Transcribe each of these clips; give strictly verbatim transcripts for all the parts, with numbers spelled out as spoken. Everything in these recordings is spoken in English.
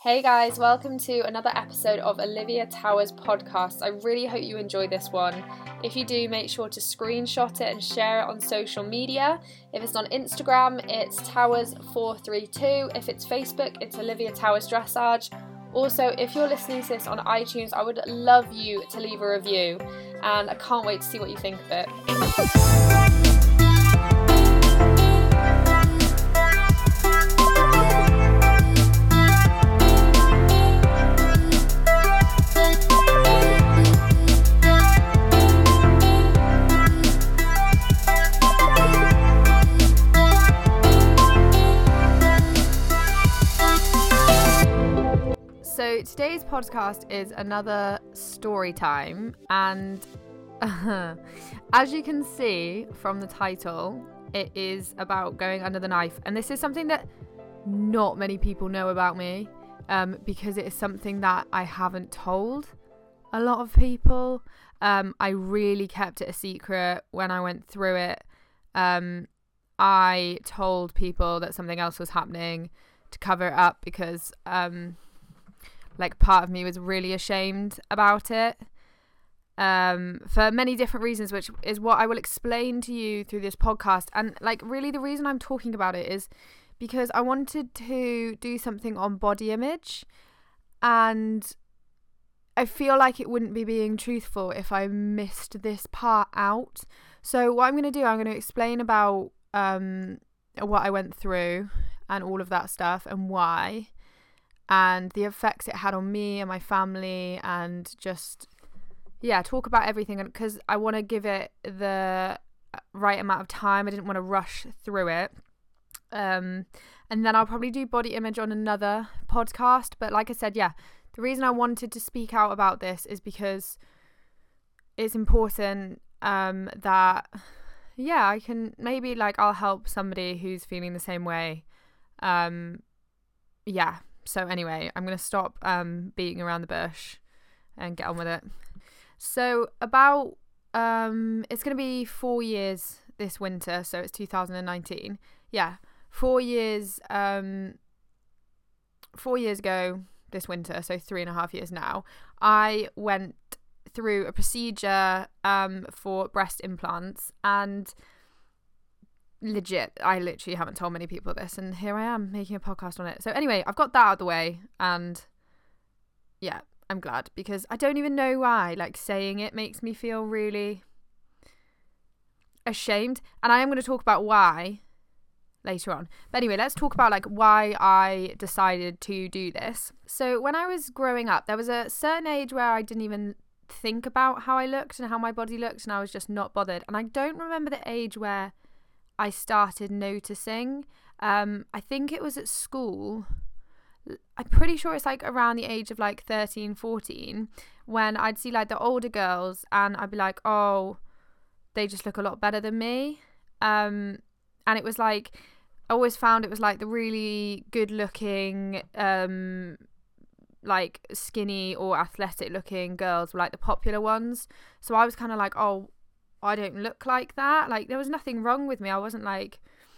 Hey guys, welcome to another episode of Olivia Towers podcast. I really hope you enjoy this one. If you do, make sure to screenshot it and share it on social media. If it's on Instagram, it's Towers four three two. If it's Facebook, it's Olivia Towers Dressage. Also, if you're listening to this on iTunes, I would love you to leave a review, and I can't wait to see what you think of it. So today's podcast is another story time, and uh, as you can see from the title, it is about going under the knife, and this is something that not many people know about me, um, because it is something that I haven't told a lot of people. Um, I really kept it a secret when I went through it. Um, I told people that something else was happening to cover it up because um, like part of me was really ashamed about it, um, for many different reasons, which is what I will explain to you through this podcast. And like really the reason I'm talking about it is because I wanted to do something on body image, and I feel like it wouldn't be being truthful if I missed this part out. So what I'm going to do, I'm going to explain about um, what I went through and all of that stuff and why, and the effects it had on me and my family, and just, yeah, talk about everything, because I want to give it the right amount of time. I didn't want to rush through it. Um, and then I'll probably do body image on another podcast. But like I said, yeah, the reason I wanted to speak out about this is because it's important um, that, yeah, I can maybe, like, I'll help somebody who's feeling the same way. Um, yeah. So anyway, I'm going to stop um, beating around the bush and get on with it. So about, um, it's going to be four years this winter. So it's two thousand nineteen. Yeah, four years, um, four years ago this winter. So three and a half years now. I went through a procedure um, for breast implants, and legit, I literally haven't told many people this, and here I am making a podcast on it. So anyway, I've got that out of the way, and yeah, I'm glad, because I don't even know why, like, saying it makes me feel really ashamed, and I am going to talk about why later on. But anyway, let's talk about like why I decided to do this. So when I was growing up, there was a certain age where I didn't even think about how I looked and how my body looked, and I was just not bothered, and I don't remember the age where I started noticing. um I think it was at school. I'm pretty sure it's like around the age of like thirteen, fourteen, when I'd see like the older girls and I'd be like, oh, they just look a lot better than me. Um and it was like, I always found it was like the really good looking um like skinny or athletic looking girls were like the popular ones. So I was kind of like, oh, I don't look like that. Like, there was nothing wrong with me. I wasn't like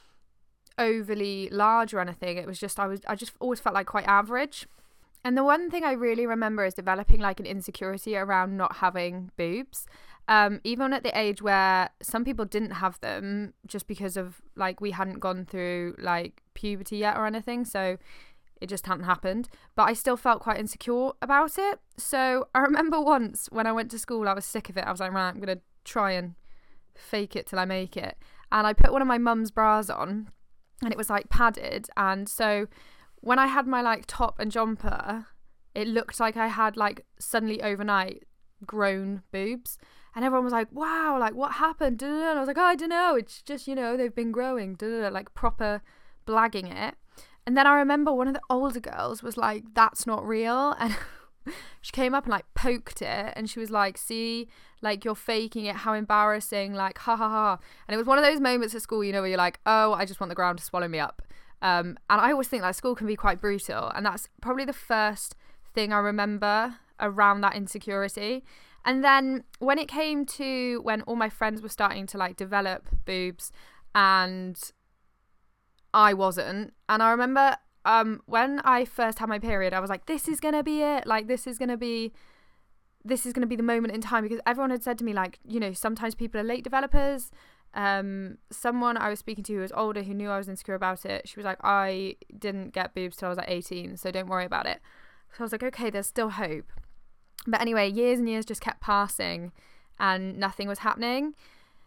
overly large or anything. It was just, I was, I just always felt like quite average. And the one thing I really remember is developing like an insecurity around not having boobs. Um, even at the age where some people didn't have them just because of like, we hadn't gone through like puberty yet or anything. So it just hadn't happened. But I still felt quite insecure about it. So I remember once when I went to school, I was sick of it. I was like, right, I'm going to try and fake it till I make it, and I put one of my mum's bras on, and it was like padded, and so when I had my like top and jumper, it looked like I had like suddenly overnight grown boobs, and everyone was like, wow, like what happened? And I was like, oh, I don't know, it's just, you know, they've been growing, like proper blagging it. And then I remember one of the older girls was like, that's not real, and she came up and like poked it, and she was like, see, like you're faking it, how embarrassing, like ha ha ha. And it was one of those moments at school, you know, where you're like, oh, I just want the ground to swallow me up. Um, and I always think like school can be quite brutal, and that's probably the first thing I remember around that insecurity. And then when it came to when all my friends were starting to like develop boobs and I wasn't, and I remember um, when I first had my period, I was like, this is going to be it. Like, this is going to be, this is going to be the moment in time, because everyone had said to me, like, you know, sometimes people are late developers. Um, someone I was speaking to who was older, who knew I was insecure about it, she was like, I didn't get boobs till I was like eighteen, so don't worry about it. So I was like, okay, there's still hope. But anyway, years and years just kept passing and nothing was happening.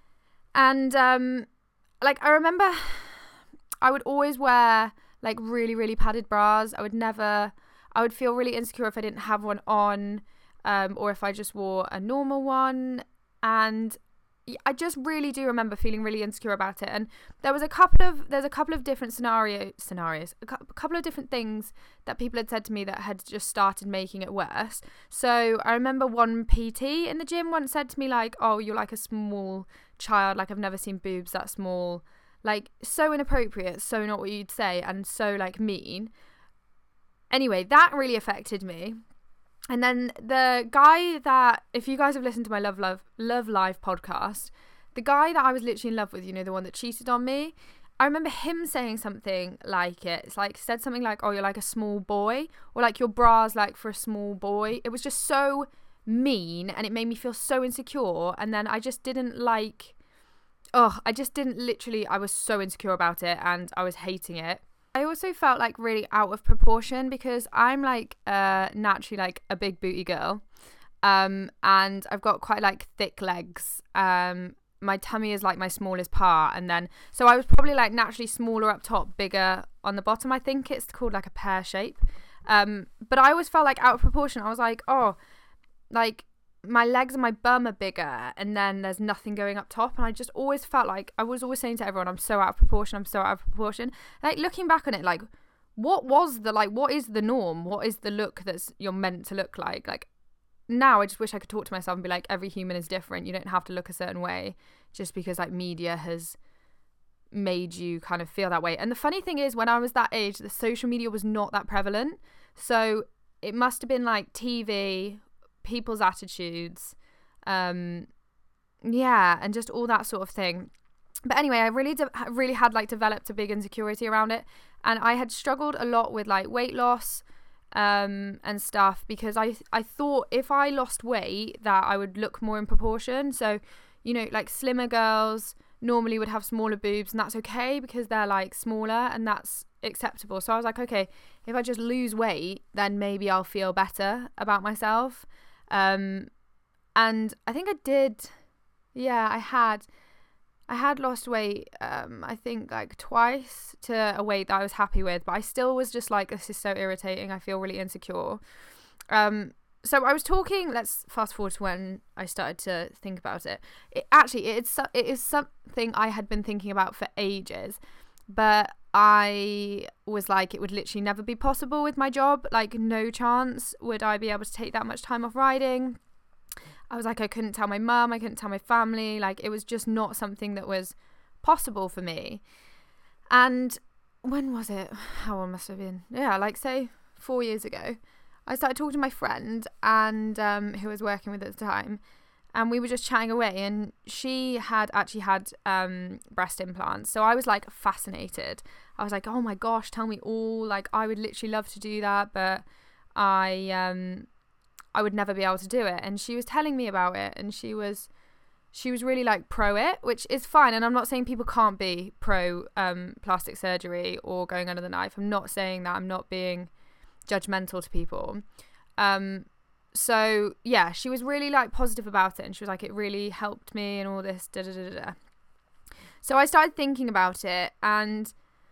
And um, like, I remember I would always wear like really, really padded bras. I would never, I would feel really insecure if I didn't have one on, um, or if I just wore a normal one. And I just really do remember feeling really insecure about it. And there was a couple of, there's a couple of different scenario scenarios, a couple of different things that people had said to me that had just started making it worse. So I remember one P T in the gym once said to me, like, oh, you're like a small child. Like, I've never seen boobs that small. Like, so inappropriate, so not what you'd say, and so like mean. Anyway, that really affected me. And then the guy that, if you guys have listened to my Love Love Love Live podcast, the guy that I was literally in love with, you know, the one that cheated on me, I remember him saying something like it. It's like, said something like, oh, you're like a small boy, or like your bra's like for a small boy. It was just so mean, and it made me feel so insecure. And then I just didn't like, oh, I just didn't literally, I was so insecure about it, and I was hating it. I also felt like really out of proportion, because I'm like uh, naturally like a big booty girl, um, and I've got quite like thick legs. Um, my tummy is like my smallest part, and then so I was probably like naturally smaller up top, bigger on the bottom. I think it's called like a pear shape. Um, but I always felt like out of proportion. I was like, oh, like my legs and my bum are bigger, and then there's nothing going up top. And I just always felt like, I was always saying to everyone, I'm so out of proportion, I'm so out of proportion. Like, looking back on it, like, what was the, like, what is the norm? What is the look that's you're meant to look like? Like, now I just wish I could talk to myself and be like, every human is different. You don't have to look a certain way just because like media has made you kind of feel that way. And the funny thing is, when I was that age, the social media was not that prevalent. So it must have been like T V, people's attitudes, um yeah, and just all that sort of thing. But anyway, I really de- really had like developed a big insecurity around it, and I had struggled a lot with like weight loss um and stuff, because I I thought if I lost weight that I would look more in proportion. So, you know, like slimmer girls normally would have smaller boobs, and that's okay because they're like smaller and that's acceptable. So I was like, okay, if I just lose weight, then maybe I'll feel better about myself. Um, and I think I did, yeah, I had, I had lost weight, um, I think like twice to a weight that I was happy with, but I still was just like, this is so irritating. I feel really insecure. Um, so I was talking, let's fast forward to when I started to think about it. It actually, it's, it is something I had been thinking about for ages, but I was like, it would literally never be possible with my job. Like, no chance would I be able to take that much time off riding. I was like, I couldn't tell my mum, I couldn't tell my family. Like, it was just not something that was possible for me. And when was it? How old must I have been? Yeah, like say four years ago. I started talking to my friend, and um, who I was working with at the time, and we were just chatting away, and she had actually had um, breast implants. So I was like fascinated. I was like, oh my gosh, tell me all. Like, I would literally love to do that, but I um I would never be able to do it. And she was telling me about it, and she was she was really like pro it, which is fine. And I'm not saying people can't be pro um plastic surgery or going under the knife. I'm not saying that. I'm not being judgmental to people. Um so yeah, she was really like positive about it, and she was like, it really helped me and all this da da da da. So I started thinking about it, and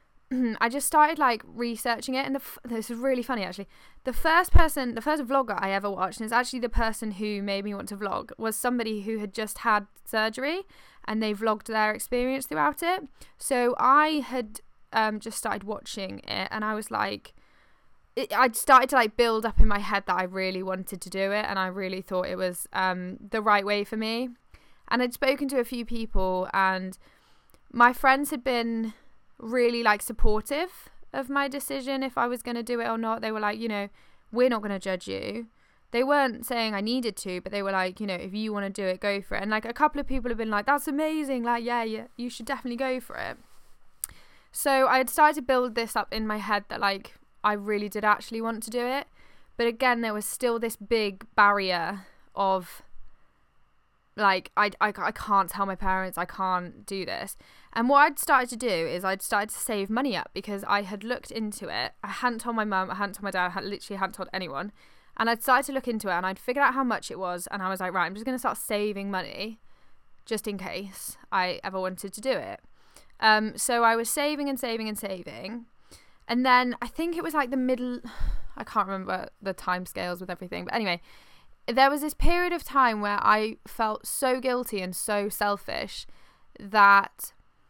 I just started like researching it. And the f- this is really funny actually. The first person, the first vlogger I ever watched, and it's actually the person who made me want to vlog, was somebody who had just had surgery, and they vlogged their experience throughout it. So I had um just started watching it, and I was like, it, I'd started to like build up in my head that I really wanted to do it, and I really thought it was um the right way for me. And I'd spoken to a few people, and my friends had been really like supportive of my decision if I was going to do it or not. They were like, you know, we're not going to judge you. They weren't saying I needed to, but they were like, you know, if you want to do it, go for it. And like a couple of people have been like, that's amazing, like yeah, yeah, you should definitely go for it. So I had started to build this up in my head that like I really did actually want to do it. But again, there was still this big barrier of like, I, I, I can't tell my parents, I can't do this. And what I'd started to do is I'd started to save money up because I had looked into it. I hadn't told my mum, I hadn't told my dad, I had, literally hadn't told anyone. And I'd started to look into it and I'd figured out how much it was. And I was like, right, I'm just going to start saving money just in case I ever wanted to do it. Um, so I was saving and saving and saving. And then I think it was like the middle, I can't remember the time scales with everything. But anyway, there was this period of time where I felt so guilty and so selfish that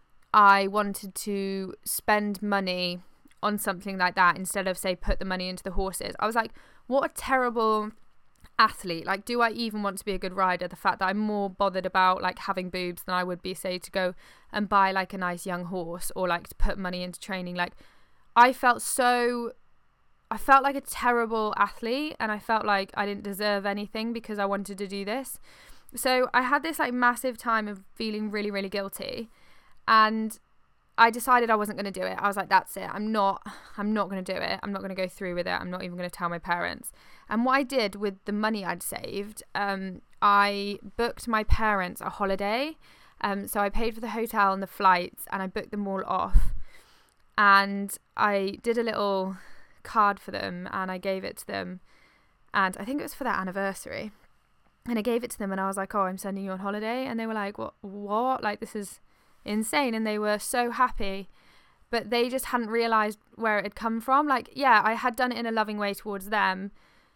I wanted to spend money on something like that instead of, say, put the money into the horses. I was like, what a terrible athlete. Like, do I even want to be a good rider? The fact that I'm more bothered about like having boobs than I would be, say, to go and buy like a nice young horse or like to put money into training. Like, I felt so... I felt like a terrible athlete and I felt like I didn't deserve anything because I wanted to do this. So I had this like massive time of feeling really, really guilty, and I decided I wasn't going to do it. I was like, that's it. I'm not, I'm not going to do it. I'm not going to go through with it. I'm not even going to tell my parents. And what I did with the money I'd saved, um, I booked my parents a holiday. Um, so I paid for the hotel and the flights and I booked them all off. And I did a little card for them and I gave it to them, and I think it was for their anniversary, and I gave it to them and I was like, oh, I'm sending you on holiday. And they were like, what what like, this is insane. And they were so happy, but they just hadn't realized where it had come from. Like, yeah, I had done it in a loving way towards them,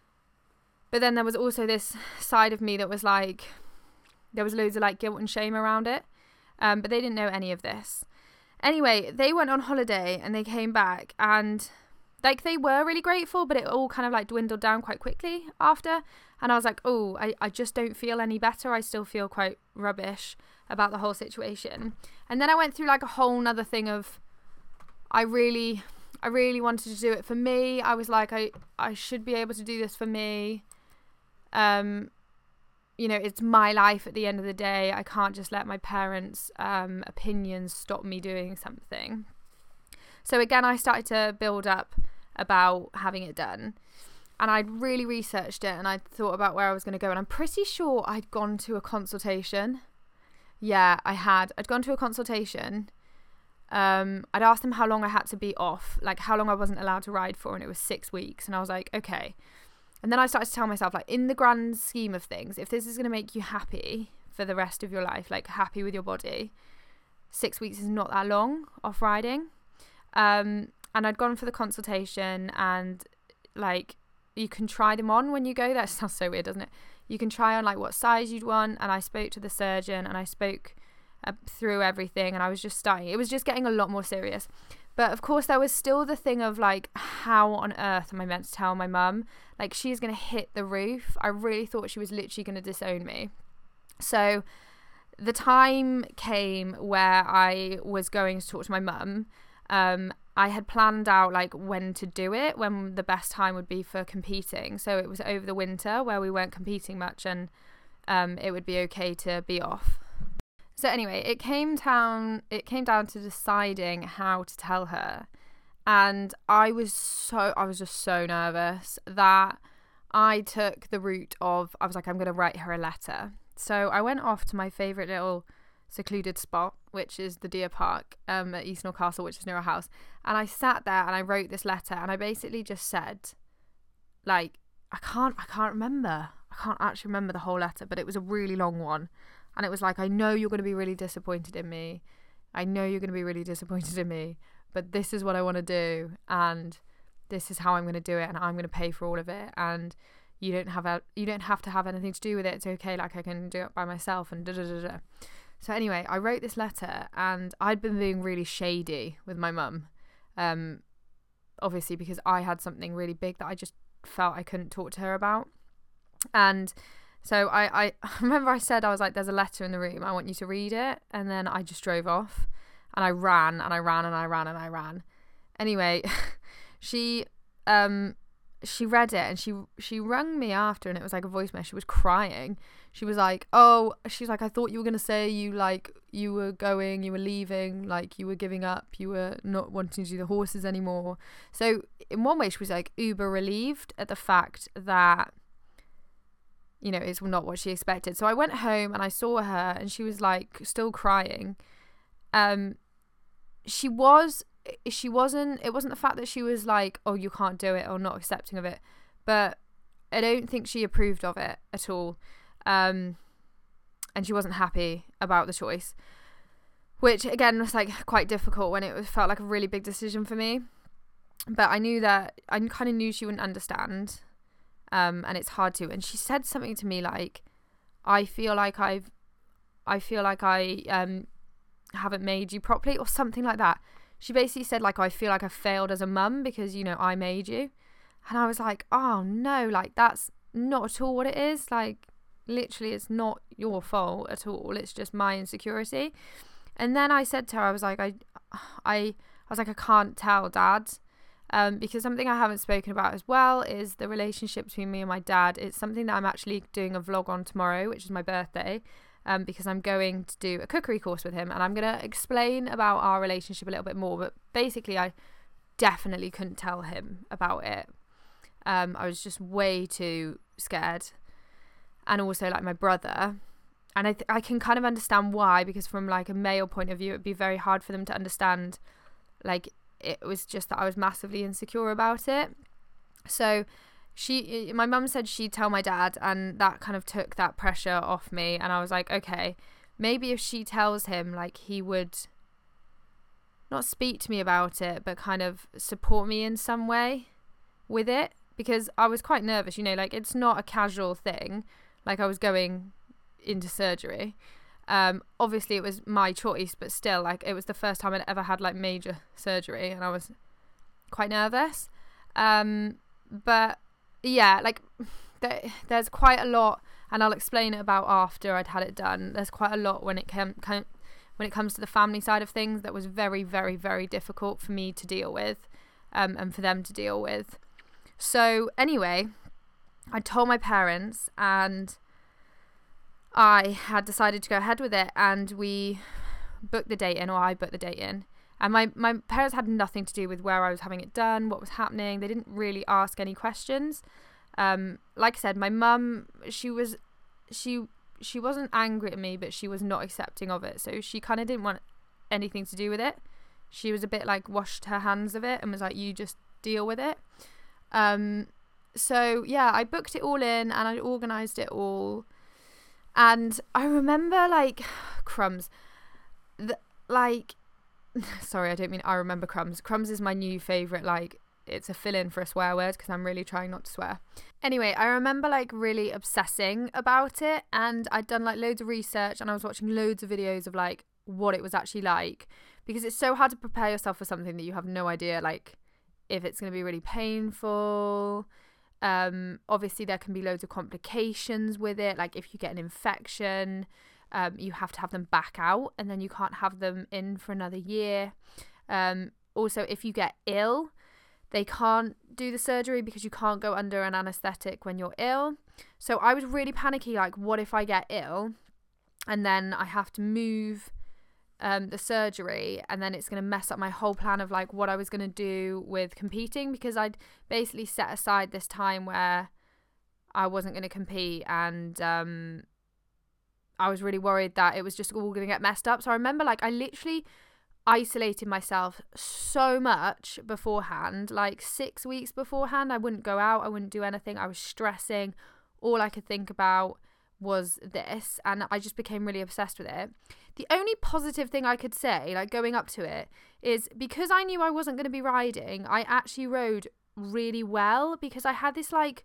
but then there was also this side of me that was like, there was loads of like guilt and shame around it, um but they didn't know any of this. Anyway, they went on holiday and they came back and like they were really grateful, but it all kind of like dwindled down quite quickly after. And I was like, oh, I, I just don't feel any better. I still feel quite rubbish about the whole situation. And then I went through like a whole nother thing of, I really, I really wanted to do it for me. I was like, I, I should be able to do this for me. Um, you know, it's my life at the end of the day. I can't just let my parents' um, opinions stop me doing something. So again, I started to build up about having it done, and I'd really researched it and I'd thought about where I was going to go, and I'm pretty sure I'd gone to a consultation. Yeah, I had. I'd gone to a consultation. Um, I'd asked them how long I had to be off, like how long I wasn't allowed to ride for, and it was six weeks. And I was like, okay. And then I started to tell myself, like, in the grand scheme of things, if this is going to make you happy for the rest of your life, like happy with your body, six weeks is not that long off riding. Um, and I'd gone for the consultation, and like you can try them on when you go. That sounds so weird, doesn't it? You can try on like what size you'd want. And I spoke to the surgeon and I spoke uh, through everything, and I was just starting. It was just getting a lot more serious. But of course, there was still the thing of like, how on earth am I meant to tell my mum? Like, she's going to hit the roof. I really thought she was literally going to disown me. So the time came where I was going to talk to my mum. Um, I had planned out like when to do it, when the best time would be for competing. So it was over the winter where we weren't competing much, and um, it would be okay to be off. So anyway, it came down, it came down to deciding how to tell her. And I was so, I was just so nervous that I took the route of, I was like, I'm going to write her a letter. So I went off to my favourite little secluded spot, which is the Deer Park um, at Eastnor Castle, which is near our house. And I sat there and I wrote this letter, and I basically just said, like, I can't, I can't remember. I can't actually remember the whole letter, but it was a really long one. And it was like, I know you're going to be really disappointed in me. I know you're going to be really disappointed in me, but this is what I want to do, and this is how I'm going to do it, and I'm going to pay for all of it, and you don't have a, you don't have to have anything to do with it. It's okay. Like, I can do it by myself, and da da da da. So anyway, I wrote this letter, and I'd been being really shady with my mum, um, obviously because I had something really big that I just felt I couldn't talk to her about. And so I, I remember I said, I was like, there's a letter in the room, I want you to read it. And then I just drove off, and I ran and I ran and I ran and I ran. Anyway, she um she read it and she she rang me after, and it was like a voicemail. She was crying. She was like, oh, she's like, I thought you were gonna say you like you were going, you were leaving, like you were giving up, you were not wanting to do the horses anymore. So in one way she was like uber relieved at the fact that, you know, it's not what she expected. So I went home and I saw her and she was like still crying. Um she was she wasn't it wasn't the fact that she was like, oh, you can't do it, or not accepting of it, but I don't think she approved of it at all. Um and she wasn't happy about the choice, which again was like quite difficult when it was, felt like a really big decision for me. But I knew that I kind of knew she wouldn't understand, um and it's hard to. And she said something to me like, I feel like I've I feel like I um haven't made you properly, or something like that. She basically said like, I feel like I failed as a mum because, you know, I made you. And I was like, oh no, like that's not at all what it is. Like literally it's not your fault at all, it's just my insecurity. And then I said to her, I was like, I I, I was like, I can't tell Dad, um, because something I haven't spoken about as well is the relationship between me and my dad. It's something that I'm actually doing a vlog on tomorrow, which is my birthday, um, because I'm going to do a cookery course with him, and I'm going to explain about our relationship a little bit more. But basically I definitely couldn't tell him about it. Um, I was just way too scared. And also like my brother, and I th- I can kind of understand why, because from like a male point of view it'd be very hard for them to understand. Like it was just that I was massively insecure about it. So she my mum said she'd tell my dad, and that kind of took that pressure off me. And I was like, okay, maybe if she tells him, like he would not speak to me about it, but kind of support me in some way with it, because I was quite nervous, you know, like it's not a casual thing. Like I was going into surgery. Um, obviously it was my choice, but still, like it was the first time I'd ever had like major surgery, and I was quite nervous. Um, but yeah, like there, there's quite a lot, and I'll explain it about after I'd had it done. There's quite a lot when it came, came when it comes to the family side of things that was very, very, very difficult for me to deal with, um, and for them to deal with. So anyway, I told my parents, and I had decided to go ahead with it, and we booked the date in, or I booked the date in. And my, my parents had nothing to do with where I was having it done, what was happening. They didn't really ask any questions. Um, like I said, my mum, she was, she, she wasn't angry at me, but she was not accepting of it. So she kind of didn't want anything to do with it. She was a bit like washed her hands of it and was like, you just deal with it. Um, so yeah, I booked it all in and I organised it all. And I remember like crumbs, the, like, sorry, I don't mean I remember crumbs. Crumbs is my new favourite, like it's a fill-in for a swear word because I'm really trying not to swear. Anyway, I remember like really obsessing about it, and I'd done like loads of research, and I was watching loads of videos of like what it was actually like, because it's so hard to prepare yourself for something that you have no idea like if it's going to be really painful. Um, obviously there can be loads of complications with it. Like if you get an infection, um, you have to have them back out, and then you can't have them in for another year. Um, also, if you get ill, they can't do the surgery because you can't go under an anaesthetic when you're ill. So I was really panicky, like what if I get ill and then I have to move um, the surgery, and then it's going to mess up my whole plan of like what I was going to do with competing, because I'd basically set aside this time where I wasn't going to compete, and um, I was really worried that it was just all going to get messed up. So I remember like I literally isolated myself so much beforehand, like six weeks beforehand. I wouldn't go out, I wouldn't do anything. I was stressing. All I could think about was this, and I just became really obsessed with it. The only positive thing I could say, like going up to it, is because I knew I wasn't going to be riding, I actually rode really well, because I had this like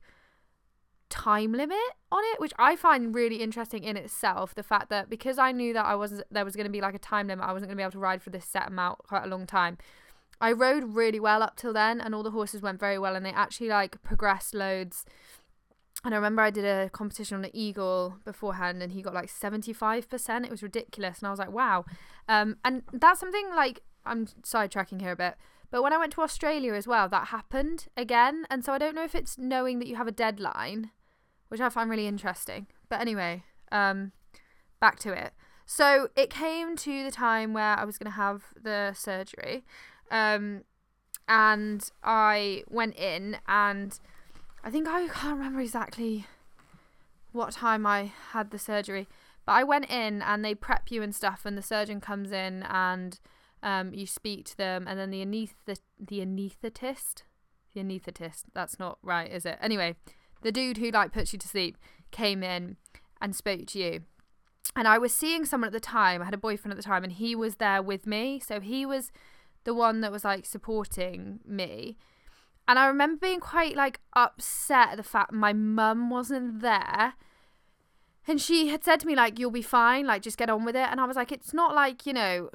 time limit on it, which I find really interesting in itself. The fact that because I knew that I was there was going to be like a time limit, I wasn't going to be able to ride for this set amount quite a long time. I rode really well up till then, and all the horses went very well, and they actually like progressed loads. And I remember I did a competition on the Eagle beforehand, and he got like seventy-five percent. It was ridiculous. And I was like, wow. Um, and that's something like, I'm sidetracking here a bit, But when I went to Australia as well, that happened again. And so I don't know if it's knowing that you have a deadline, which I find really interesting. But anyway, um, back to it. So it came to the time where I was going to have the surgery. Um, and I went in, and I think I can't remember exactly what time I had the surgery. But I went in and they prep you and stuff, and the surgeon comes in and um, you speak to them, and then the anesthet- the anaesthetist, the anaesthetist, that's not right, is it? Anyway, the dude who like puts you to sleep came in and spoke to you. And I was seeing someone at the time, I had a boyfriend at the time, and he was there with me. So he was the one that was like supporting me. And I remember being quite like upset at the fact my mum wasn't there. And she had said to me, like, you'll be fine, like, just get on with it. And I was like, it's not like, you know,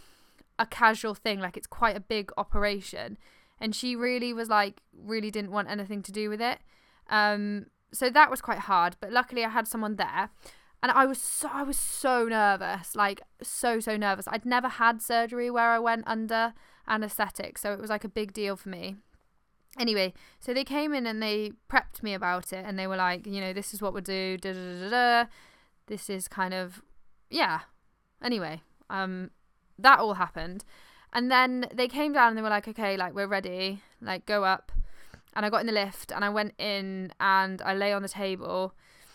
a casual thing. Like, it's quite a big operation. And she really was like, really didn't want anything to do with it. Um, so that was quite hard. But luckily I had someone there. And I was so, I was so nervous, like, so, so nervous. I'd never had surgery where I went under anaesthetic. So it was like a big deal for me. Anyway, so they came in and they prepped me about it, and they were like, you know, this is what we'll do, da da da da. This is kind of, yeah. Anyway, um, that all happened. And then they came down and they were like, okay, like, we're ready, like, go up. And I got in the lift and I went in and I lay on the table.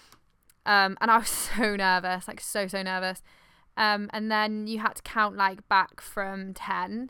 Um, and I was so nervous, like, so, so nervous. Um, and then you had to count, like, back from ten.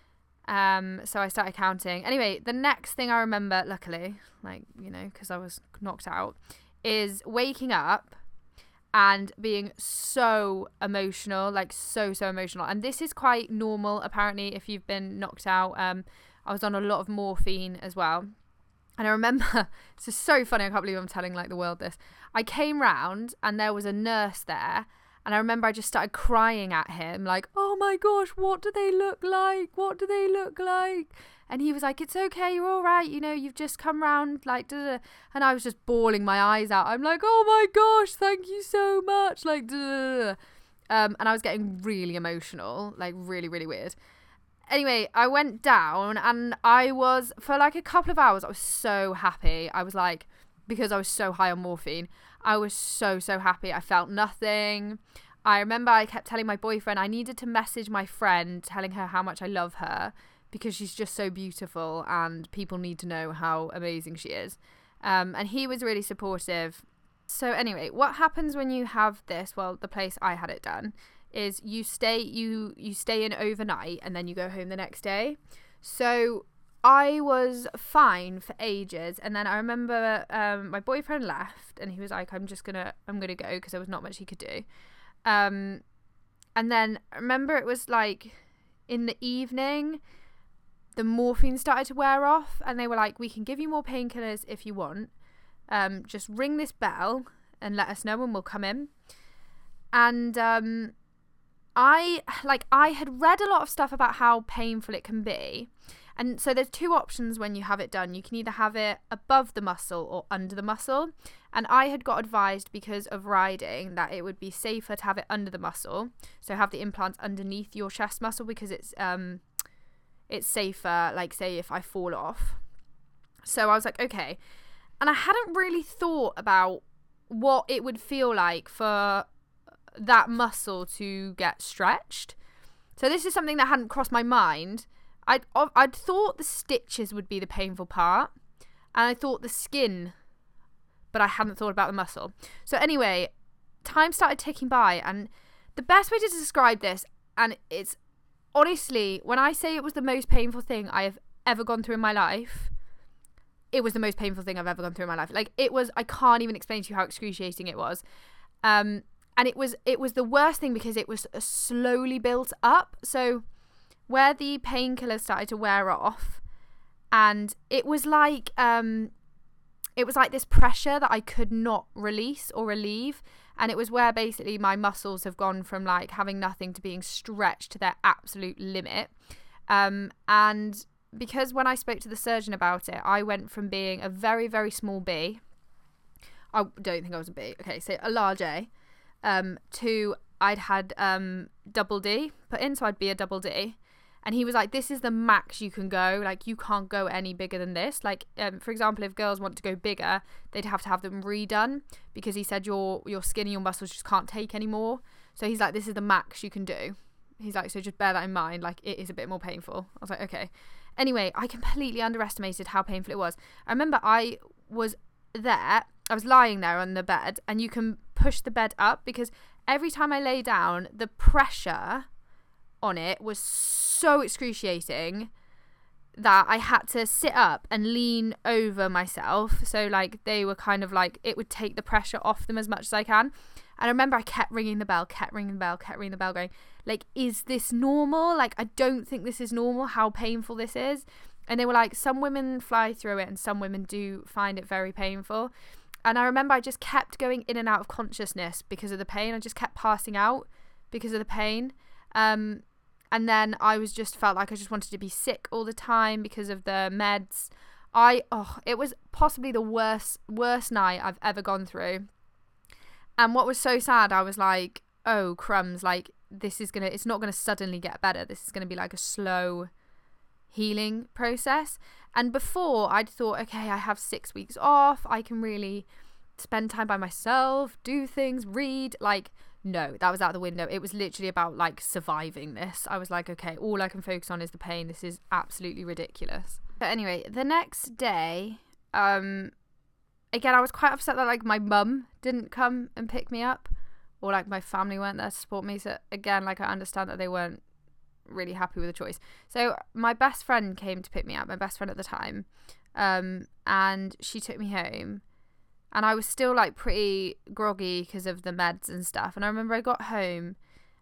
Um, so I started counting. Anyway, the next thing I remember, luckily, like, you know, because I was knocked out, is waking up and being so emotional, like so, so emotional. And this is quite normal, apparently, if you've been knocked out. Um, I was on a lot of morphine as well. And I remember, this is so funny, I can't believe I'm telling, like, the world this. I came round and there was a nurse there. And I remember I just started crying at him, like, oh my gosh, what do they look like? What do they look like? And he was like, it's okay, you're all right, you know, you've just come round, like, da da. And I was just bawling my eyes out. I'm like, oh my gosh, thank you so much, like, da da. Um, and I was getting really emotional, like, really, really weird. Anyway, I went down and I was, for like a couple of hours, I was so happy. I was like, because I was so high on morphine, I was so, so happy. I felt nothing. I remember I kept telling my boyfriend I needed to message my friend telling her how much I love her because she's just so beautiful and people need to know how amazing she is. Um, and he was really supportive. So anyway, what happens when you have this? Well, the place I had it done is you stay you you stay in overnight and then you go home the next day. So I was fine for ages, and then I remember um, my boyfriend left, and he was like, "I'm just gonna, I'm gonna go," because there was not much he could do. Um, and then I remember it was like in the evening, the morphine started to wear off, and they were like, "We can give you more painkillers if you want. Um, just ring this bell and let us know, and we'll come in." And um, I like I had read a lot of stuff about how painful it can be. And so there's two options when you have it done. You can either have it above the muscle or under the muscle. And I had got advised because of riding that it would be safer to have it under the muscle. So have the implants underneath your chest muscle because it's um it's safer, like say if I fall off. So I was like, okay. And I hadn't really thought about what it would feel like for that muscle to get stretched. So this is something that hadn't crossed my mind. I'd, I'd thought the stitches would be the painful part, and I thought the skin, but I hadn't thought about the muscle. So anyway, time started ticking by, and the best way to describe this, and it's honestly, when I say it was the most painful thing I have ever gone through in my life, it was the most painful thing I've ever gone through in my life. Like, it was, I can't even explain to you how excruciating it was. Um, and it was, it was the worst thing because it was slowly built up. So where the painkillers started to wear off, and it was like um it was like this pressure that I could not release or relieve, and it was where basically my muscles have gone from like having nothing to being stretched to their absolute limit. Um and because when I spoke to the surgeon about it, I went from being a very, very small B, I don't think I was a B, okay, so a large A, um to I'd had um double D put in, so I'd be a double D. And he was like, this is the max you can go. Like, you can't go any bigger than this. Like, um, for example, if girls want to go bigger, they'd have to have them redone, because he said your your skin and your muscles just can't take anymore. So he's like, this is the max you can do. He's like, so just bear that in mind. Like, it is a bit more painful. I was like, okay. Anyway, I completely underestimated how painful it was. I remember I was there, I was lying there on the bed, and you can push the bed up, because every time I lay down, the pressure on it was so excruciating that I had to sit up and lean over myself. So like they were kind of like, it would take the pressure off them as much as I can. And I remember I kept ringing the bell, kept ringing the bell, kept ringing the bell, going like, is this normal? Like, I don't think this is normal, how painful this is. And they were like, some women fly through it and some women do find it very painful. And I remember I just kept going in and out of consciousness because of the pain. I just kept passing out because of the pain. Um, and then I was just felt like I just wanted to be sick all the time because of the meds. I, oh, it was possibly the worst, worst night I've ever gone through. And what was so sad, I was like, oh, crumbs, like this is going to, it's not going to suddenly get better. This is going to be like a slow healing process. And before I'd thought, okay, I have six weeks off. I can really spend time by myself, do things, read. Like, no, that was out the window. It was literally about like surviving this. I was like, okay, all I can focus on is the pain. This is absolutely ridiculous. But anyway, the next day, um, again, I was quite upset that like my mum didn't come and pick me up, or like my family weren't there to support me. So again, like I understand that they weren't really happy with the choice. So my best friend came to pick me up, my best friend at the time, um, and she took me home. And I was still like pretty groggy because of the meds and stuff. And I remember I got home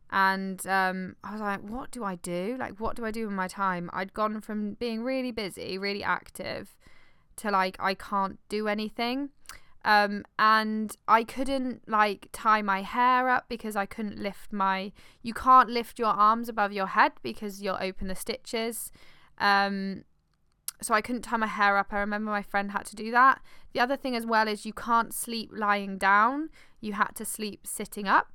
and um, I was like, what do I do? Like, what do I do with my time? I'd gone from being really busy, really active, to like, I can't do anything. Um, and I couldn't like tie my hair up because I couldn't lift my, you can't lift your arms above your head because you'll open the stitches. Um, So I couldn't tie my hair up. I remember my friend had to do that. The other thing as well is you can't sleep lying down. You had to sleep sitting up.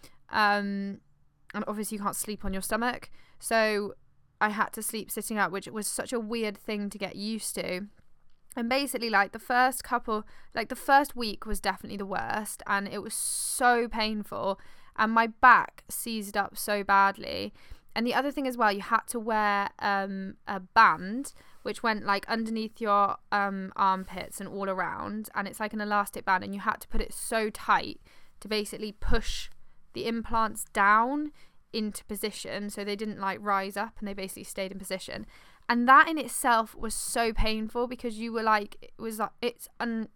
Um, and obviously you can't sleep on your stomach. So I had to sleep sitting up, which was such a weird thing to get used to. And basically like the first couple, like the first week was definitely the worst. And it was so painful. And my back seized up so badly. And the other thing as well, you had to wear um, a band which went like underneath your um, armpits and all around, and it's like an elastic band, and you had to put it so tight to basically push the implants down into position so they didn't like rise up, and they basically stayed in position. And that in itself was so painful because you were like, it was like, it's un-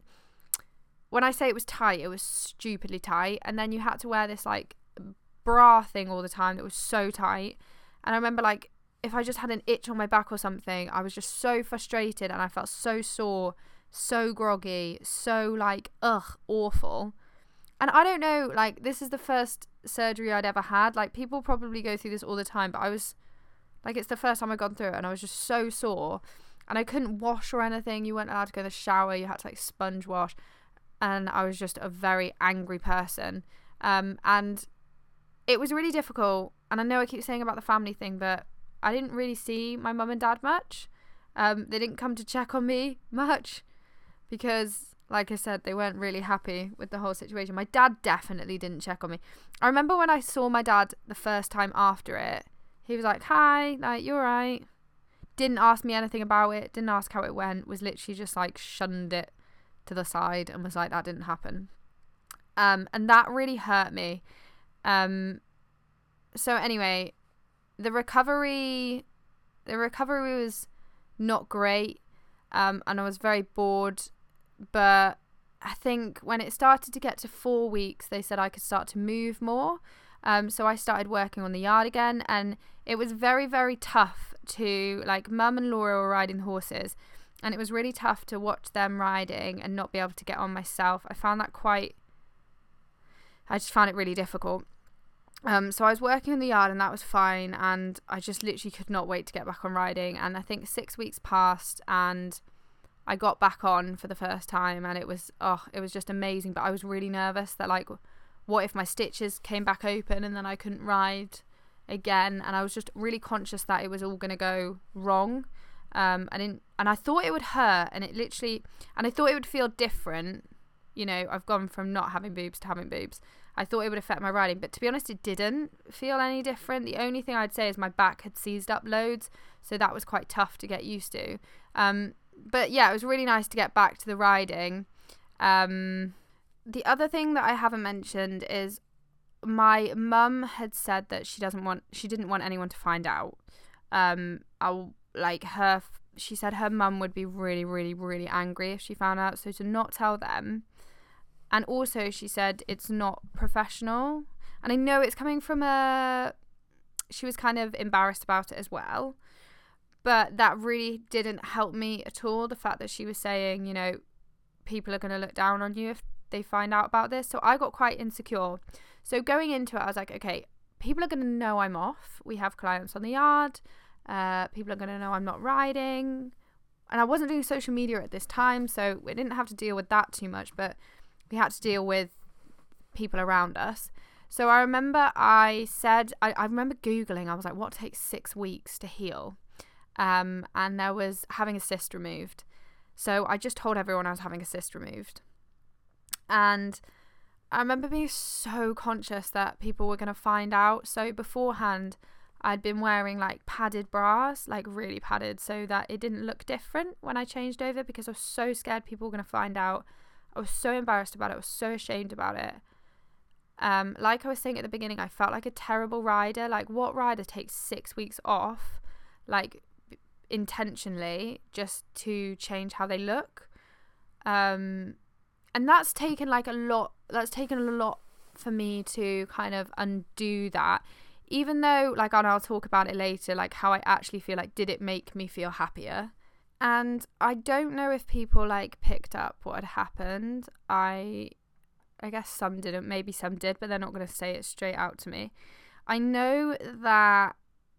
when I say it was tight, it was stupidly tight. And then you had to wear this like bra thing all the time that was so tight. And I remember like if I just had an itch on my back or something, I was just so frustrated and I felt so sore, so groggy, so like ugh, awful. And I don't know, like this is the first surgery I'd ever had. Like people probably go through this all the time, but I was like, it's the first time I'd gone through it, and I was just so sore, and I couldn't wash or anything. You weren't allowed to go to the shower. You had to like sponge wash, and I was just a very angry person. Um, and it was really difficult. And I know I keep saying about the family thing, but I didn't really see my mum and dad much. Um, they didn't come to check on me much because, like I said, they weren't really happy with the whole situation. My dad definitely didn't check on me. I remember when I saw my dad the first time after it, he was like, hi, like, you alright? Didn't ask me anything about it, didn't ask how it went, was literally just like shunned it to the side and was like, that didn't happen. Um, and that really hurt me. Um, so anyway, the recovery, the recovery was not great. Um, and I was very bored, but I think when it started to get to four weeks, they said I could start to move more. Um, so I started working on the yard again, and it was very, very tough to, like, Mum and Laura were riding the horses, and it was really tough to watch them riding and not be able to get on myself. I found that quite, I just found it really difficult. Um, so I was working in the yard, and that was fine, and I just literally could not wait to get back on riding. And I think six weeks passed, and I got back on for the first time, and it was, oh, it was just amazing. But I was really nervous that, like, what if my stitches came back open and then I couldn't ride again, and I was just really conscious that it was all going to go wrong. Um, and in, and I thought it would hurt, and it literally, and I thought it would feel different. You know, I've gone from not having boobs to having boobs. I thought it would affect my riding, but to be honest, it didn't feel any different. The only thing I'd say is my back had seized up loads, so that was quite tough to get used to. Um, but yeah, it was really nice to get back to the riding. Um, the other thing that I haven't mentioned is my mum had said that she doesn't want, she didn't want anyone to find out. Um, I'll like her. She said her mum would be really, really, really angry if she found out. So to not tell them. And also she said it's not professional. And I know it's coming from a, she was kind of embarrassed about it as well. But that really didn't help me at all. The fact that she was saying, you know, people are going to look down on you if they find out about this. So I got quite insecure. So going into it, I was like, okay, people are going to know I'm off. We have clients on the yard. Uh, people are going to know I'm not riding. And I wasn't doing social media at this time, so we didn't have to deal with that too much. But we had to deal with people around us. So I remember I said, I, I remember Googling, I was like, what takes six weeks to heal? Um, and there was having a cyst removed. So I just told everyone I was having a cyst removed. And I remember being so conscious that people were going to find out. So beforehand, I'd been wearing like padded bras, like really padded, so that it didn't look different when I changed over, because I was so scared people were going to find out. I was so embarrassed about it. I was so ashamed about it. Um, like I was saying at the beginning, I felt like a terrible rider. Like, what rider takes six weeks off, like intentionally, just to change how they look? Um, and that's taken like a lot. That's taken a lot for me to kind of undo that. Even though, like, and I'll talk about it later, like how I actually feel like, did it make me feel happier? And I don't know if people like picked up what had happened. I I guess some didn't, maybe some did, but they're not going to say it straight out to me. I know that,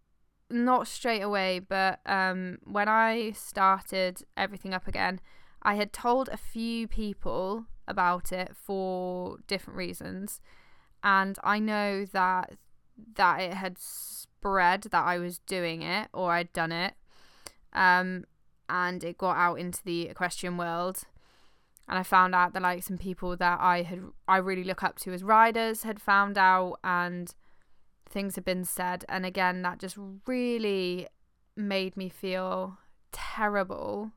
not straight away, but um, when I started everything up again, I had told a few people about it for different reasons. And I know that that it had spread that I was doing it, or I'd done it. Um, and it got out into the equestrian world. And I found out that like some people that I had I really look up to as riders had found out, and things had been said. And again, that just really made me feel terrible.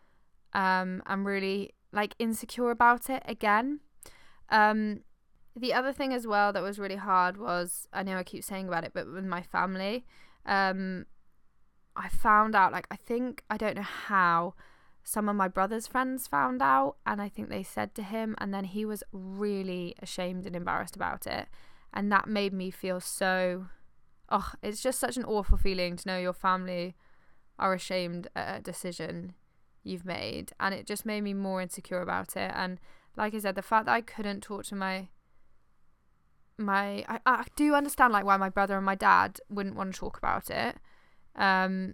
Um, I'm really like insecure about it again. Um, the other thing as well that was really hard was, I know I keep saying about it, but with my family, um, I found out, like, I think, I don't know how, some of my brother's friends found out, and I think they said to him, and then he was really ashamed and embarrassed about it. And that made me feel so, oh, it's just such an awful feeling to know your family are ashamed at a decision you've made. And it just made me more insecure about it. And like I said, the fact that I couldn't talk to my, my, I, I do understand like why my brother and my dad wouldn't want to talk about it. Um,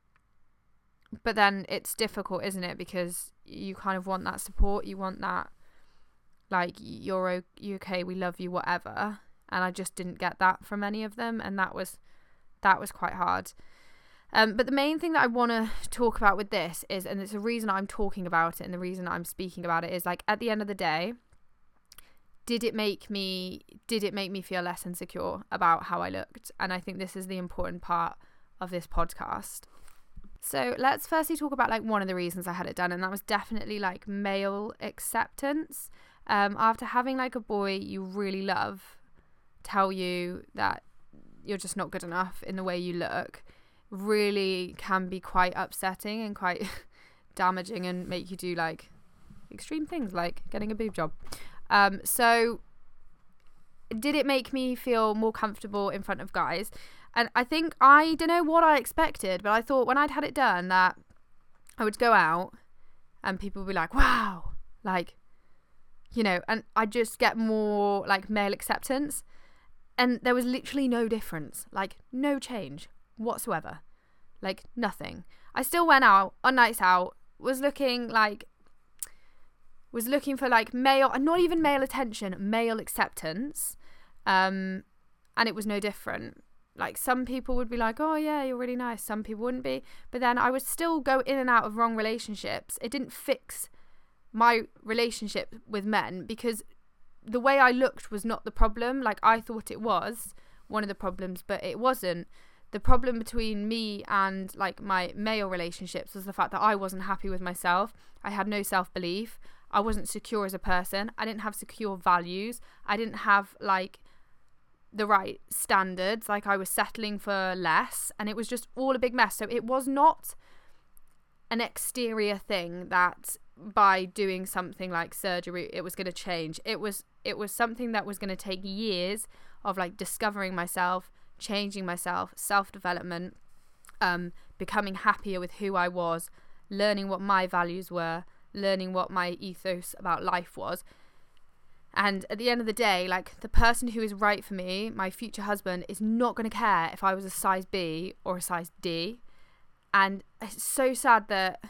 but then it's difficult, isn't it? Because you kind of want that support. You want that, like, you're okay, we love you, whatever. And I just didn't get that from any of them. And that was, that was quite hard. Um, but the main thing that I want to talk about with this is, and it's the reason I'm talking about it and the reason I'm speaking about it is, like, at the end of the day, did it make me, did it make me feel less insecure about how I looked? And I think this is the important part of this podcast. So let's firstly talk about like one of the reasons I had it done, and that was definitely like male acceptance. Um, after having like a boy you really love tell you that you're just not good enough in the way you look, really can be quite upsetting and quite damaging and make you do like extreme things like getting a boob job. Um, so did it make me feel more comfortable in front of guys? And I think, I don't know what I expected, but I thought when I'd had it done that I would go out and people would be like, wow, like, you know, and I just get more like male acceptance. And there was literally no difference, like no change whatsoever, like nothing. I still went out on nights out, was looking like, was looking for like male, and not even male attention, male acceptance. Um, and it was no different. like some people would be like, oh yeah, you're really nice. Some people wouldn't be. But then I would still go in and out of wrong relationships. It didn't fix my relationship with men because the way I looked was not the problem. Like I thought it was one of the problems, but it wasn't. The problem between me and like my male relationships was the fact that I wasn't happy with myself. I had no self-belief. I wasn't secure as a person. I didn't have secure values. I didn't have like the right standards. Like I was settling for less, and it was just all a big mess. So it was not an exterior thing that by doing something like surgery it was going to change. It was it was something that was going to take years of like discovering myself, changing myself, self-development, um becoming happier with who I was, learning what my values were, learning what my ethos about life was. And at the end of the day, like the person who is right for me, my future husband, is not going to care if I was a size B or a size D. And it's so sad that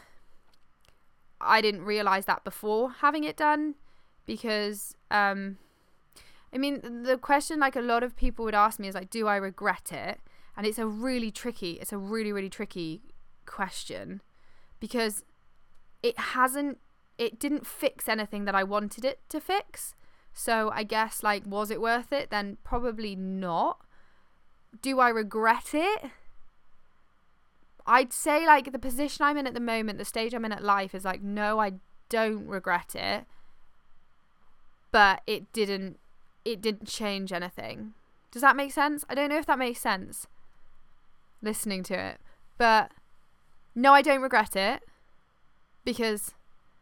I didn't realize that before having it done, because um I mean, the question like a lot of people would ask me is like, do I regret it? And it's a really tricky it's a really really tricky question, because it hasn't it didn't fix anything that I wanted it to fix. So I guess like, was it worth it? Then probably not. Do I regret it? I'd say like the position I'm in at the moment, the stage I'm in at life is like, no, I don't regret it, but it didn't it didn't change anything. Does that make sense? I don't know if that makes sense listening to it, but no, I don't regret it, because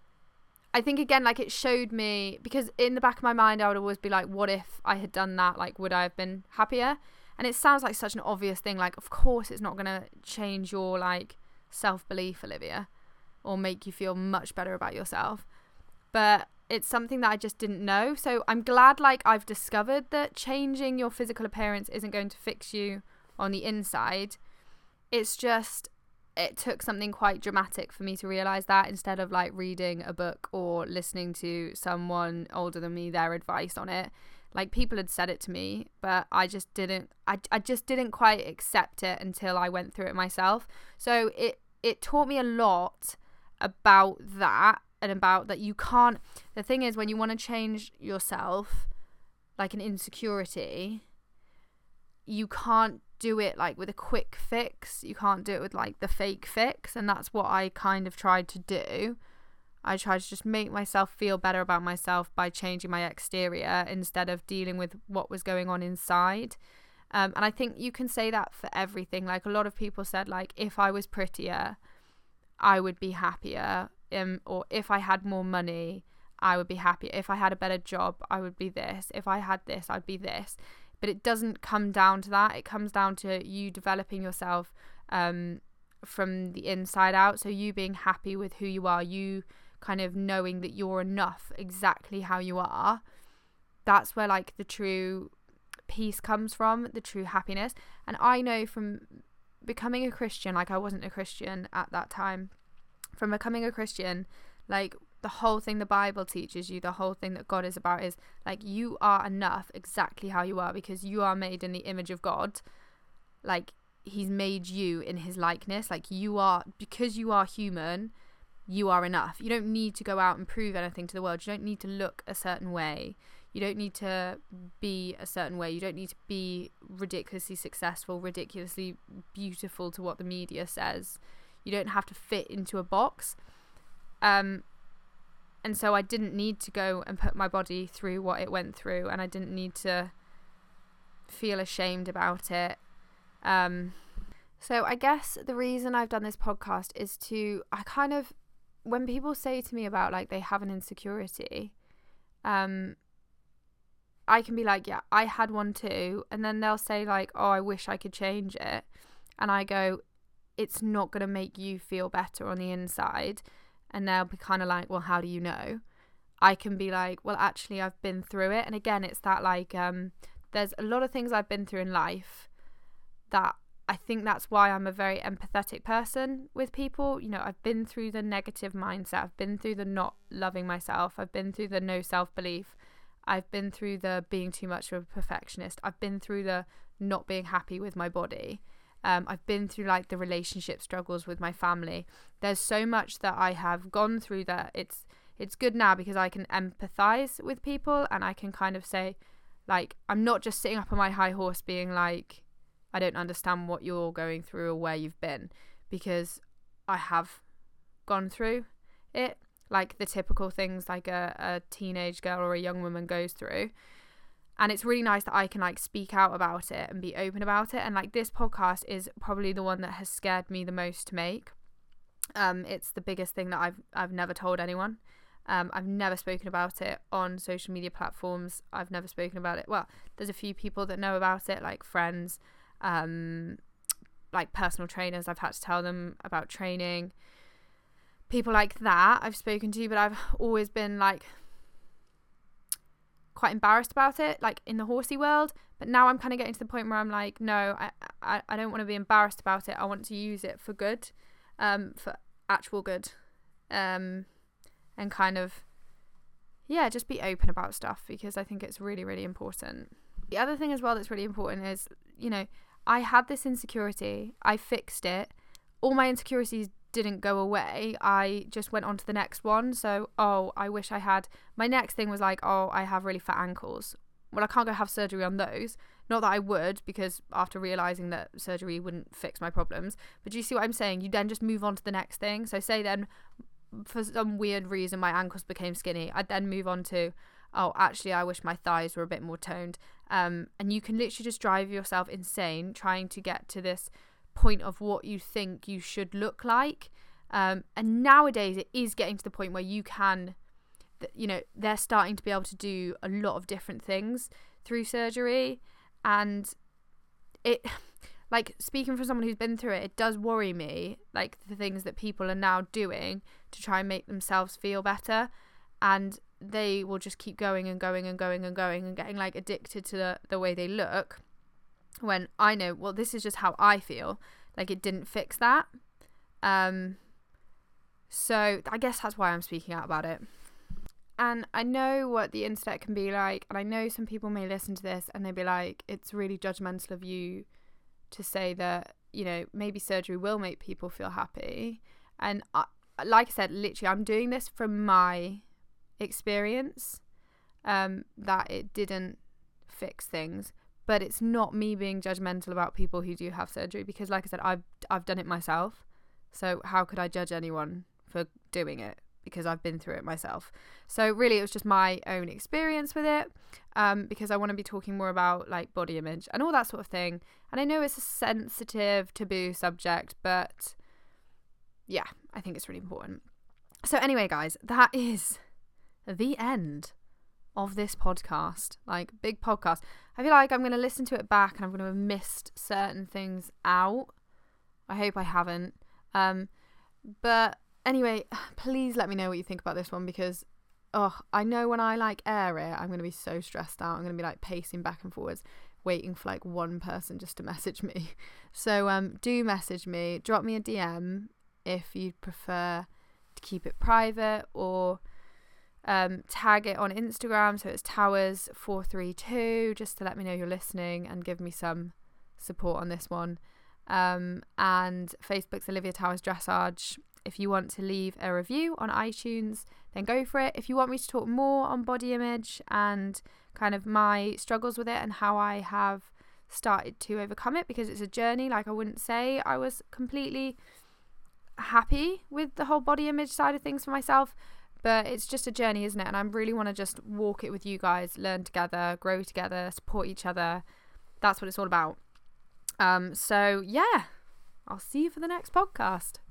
I think again, like it showed me, because in the back of my mind I would always be like, what if I had done that? Like, would I have been happier? And it sounds like such an obvious thing. Like, of course it's not going to change your like self-belief, Olivia, or make you feel much better about yourself. But it's something that I just didn't know. So I'm glad like I've discovered that changing your physical appearance isn't going to fix you on the inside. It's just, it took something quite dramatic for me to realize that, instead of like reading a book or listening to someone older than me, their advice on it. Like people had said it to me, but I just didn't, I, I just didn't quite accept it until I went through it myself. So it, it taught me a lot about that, and about that you can't, the thing is, when you want to change yourself, like an insecurity, you can't do it like with a quick fix. You can't do it with like the fake fix. And that's what I kind of tried to do. I tried to just make myself feel better about myself by changing my exterior instead of dealing with what was going on inside. Um, and I think you can say that for everything. Like a lot of people said, like, if I was prettier, I would be happier. Um, or if I had more money, I would be happier. If I had a better job, I would be this. If I had this, I'd be this. But it doesn't come down to that. It comes down to you developing yourself um, from the inside out. So you being happy with who you are, you kind of knowing that you're enough exactly how you are. That's where like the true peace comes from, the true happiness. And I know from becoming a Christian, like I wasn't a Christian at that time, from becoming a Christian, like the whole thing the Bible teaches you, the whole thing that God is about is like, you are enough exactly how you are, because you are made in the image of God. Like he's made you in his likeness. Like you are, because you are human, you are enough. You don't need to go out and prove anything to the world. You don't need to look a certain way. You don't need to be a certain way. You don't need to be ridiculously successful, ridiculously beautiful to what the media says. You don't have to fit into a box. Um, and so I didn't need to go and put my body through what it went through, and I didn't need to feel ashamed about it. Um, so I guess the reason I've done this podcast is to, I kind of, when people say to me about like they have an insecurity, um, I can be like, yeah, I had one too. And then they'll say like, oh, I wish I could change it. And I go, it's not going to make you feel better on the inside. And they'll be kind of like, well, how do you know? I can be like, well, actually, I've been through it. And again, it's that like, um, there's a lot of things I've been through in life that I think that's why I'm a very empathetic person with people. You know, I've been through the negative mindset. I've been through the not loving myself. I've been through the no self-belief. I've been through the being too much of a perfectionist. I've been through the not being happy with my body. Um, I've been through like the relationship struggles with my family. There's so much that I have gone through that it's it's good now because I can empathize with people, and I can kind of say, like, I'm not just sitting up on my high horse being like, I don't understand what you're going through or where you've been, because I have gone through it, like the typical things like a, a teenage girl or a young woman goes through. And it's really nice that I can like speak out about it and be open about it. And like this podcast is probably the one that has scared me the most to make. Um, it's the biggest thing that I've I've never told anyone. Um, I've never spoken about it on social media platforms. I've never spoken about it. Well, there's a few people that know about it, like friends, um, like personal trainers. I've had to tell them about training. People like that I've spoken to, but I've always been like quite embarrassed about it, like in the horsey world. But now I'm kind of getting to the point where I'm like, no, I I, I don't want to be embarrassed about it. I want to use it for good, um, for actual good, um, and kind of, yeah, just be open about stuff, because I think it's really, really important. The other thing as well that's really important is, you know, I had this insecurity. I fixed it. All my insecurities didn't go away. I just went on to the next one. So, oh, I wish I had, my next thing was like, oh, I have really fat ankles. Well, I can't go have surgery on those. Not that I would, because after realising that surgery wouldn't fix my problems. But do you see what I'm saying? You then just move on to the next thing. So say then, for some weird reason, my ankles became skinny. I'd then move on to, oh, actually, I wish my thighs were a bit more toned. Um, and you can literally just drive yourself insane trying to get to this point of what you think you should look like. Um, and nowadays it is getting to the point where you can, you know, they're starting to be able to do a lot of different things through surgery. And it, like, speaking from someone who's been through it, it does worry me, like the things that people are now doing to try and make themselves feel better. And they will just keep going and going and going and going and getting like addicted to the, the way they look, when I know, well, this is just how I feel. Like, it didn't fix that. Um, so I guess that's why I'm speaking out about it. And I know what the internet can be like, and I know some people may listen to this and they'll be like, it's really judgmental of you to say that, you know, maybe surgery will make people feel happy. And I, like I said, literally, I'm doing this from my experience, um, that it didn't fix things. But it's not me being judgmental about people who do have surgery, because like I said, I've I've done it myself. So how could I judge anyone for doing it? Because I've been through it myself. So really, it was just my own experience with it, um, because I want to be talking more about like body image and all that sort of thing. And I know it's a sensitive, taboo subject, but yeah, I think it's really important. So anyway, guys, that is the end of this podcast. Like, big podcast. I feel like I'm going to listen to it back and I'm going to have missed certain things out. I hope I haven't. Um, but anyway, please let me know what you think about this one, because oh, I know when I like air it, I'm going to be so stressed out. I'm going to be like pacing back and forwards, waiting for like one person just to message me. So um, do message me. Drop me a D M if you prefer to keep it private, or Um, tag it on Instagram, so it's towers four three two, just to let me know you're listening and give me some support on this one. Um, and Facebook's Olivia Towers Dressage. If you want to leave a review on iTunes, then go for it. If you want me to talk more on body image and kind of my struggles with it and how I have started to overcome it, because it's a journey, like I wouldn't say I was completely happy with the whole body image side of things for myself. But it's just a journey, isn't it? And I really want to just walk it with you guys, learn together, grow together, support each other. That's what it's all about. Um, so, yeah, I'll see you for the next podcast.